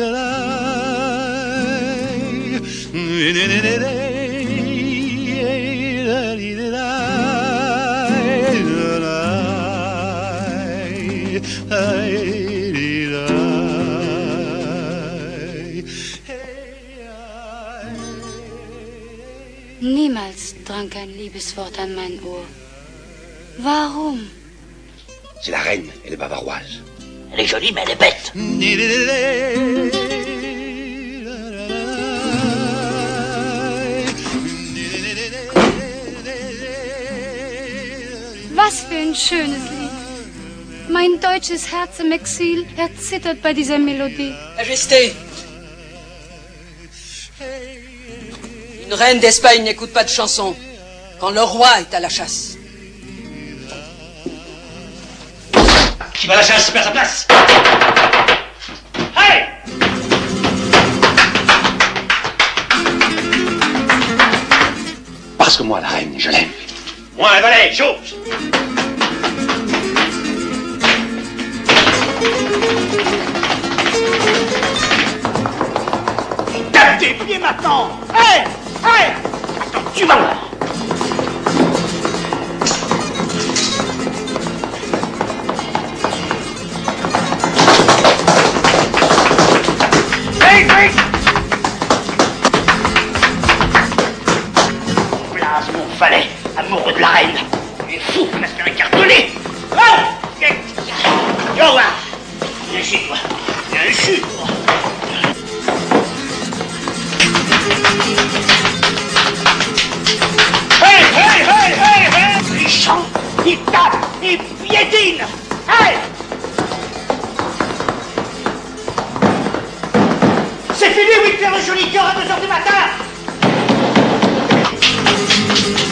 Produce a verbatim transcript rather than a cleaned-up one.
Niemals drang ein Liebeswort an mein Ohr. Warum? C'est la reine, elle est bavaroise. Elle est jolie, mais elle est bête. Was für ein schönes Lied. Mein deutsches Herz im Exil erzittert bei dieser Melodie. Majesté, une reine d'Espagne n'écoute pas de chansons quand le roi est à la chasse. Qui va à la chasse perd sa place. Hey! Parce que moi, la reine, je l'aime. Moi, un valet, chose. Tape tes pieds maintenant. Hey! Hey! Attends, tu vas voir. Place mon valet, amoureux de la reine. Tu es fou, tu vas te faire écarteler. Ah! Tu vas voir. Viens ici, toi. Viens ici, toi. Hey, hey, hey, hey, hey! Il chante, il tape, il piétine. Hey! C'est fini, huit heures, le joli cœur à deux heures du matin.